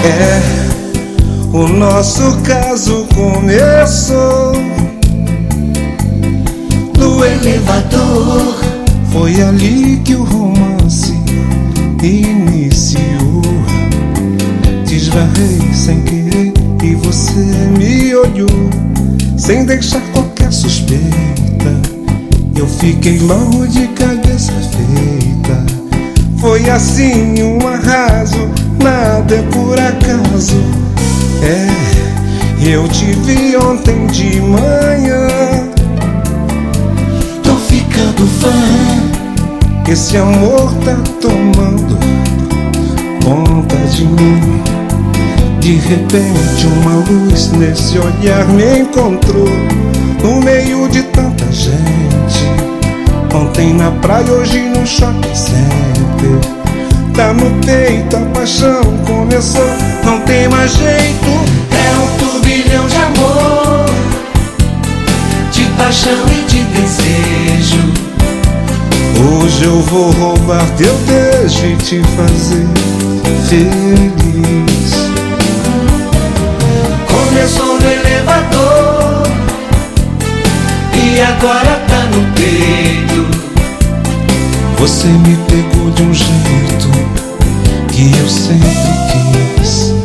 É, o nosso caso começou no elevador. Foi ali que o romance iniciou. Te esbarrei sem querer e você me olhou sem deixar qualquer suspeita. Eu fiquei logo de cabeça feita. Foi assim um arraso, nada é por acaso. É, eu te vi ontem de manhã. Tô ficando fã. Esse amor tá tomando conta de mim. De repente uma luz nesse olhar me encontrou no meio de tanta gente. Ontem na praia, hoje no shopping center. Tá no peito, a paixão começou, não tem mais jeito. É um turbilhão de amor, de paixão e de desejo. Hoje eu vou roubar teu beijo e te fazer feliz. Começou no elevador e agora tá no peito. Você me pegou de um jeito que eu sempre quis.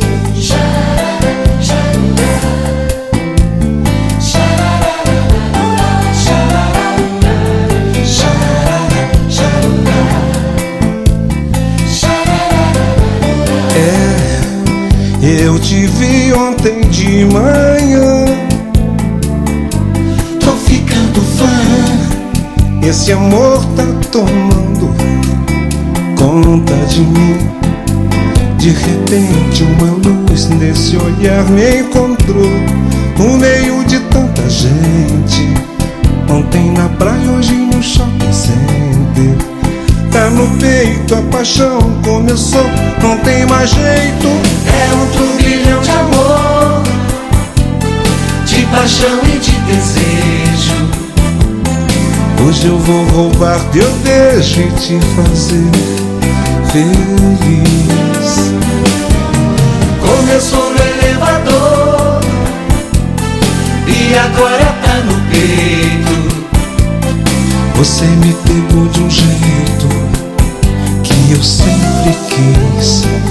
Eu te vi ontem de manhã. Tô ficando fã. Esse amor tá tomando conta de mim. De repente uma luz nesse olhar me encontrou no meio de tanta gente. Ontem na praia, hoje no shopping center. Tá no peito, a paixão começou, não tem mais jeito. É um turbilhão de amor, de paixão e de desejo. Hoje eu vou roubar teu beijo e te fazer feliz. Começou no elevador e agora tá no peito. Você me pegou de um jeito que eu sempre quis.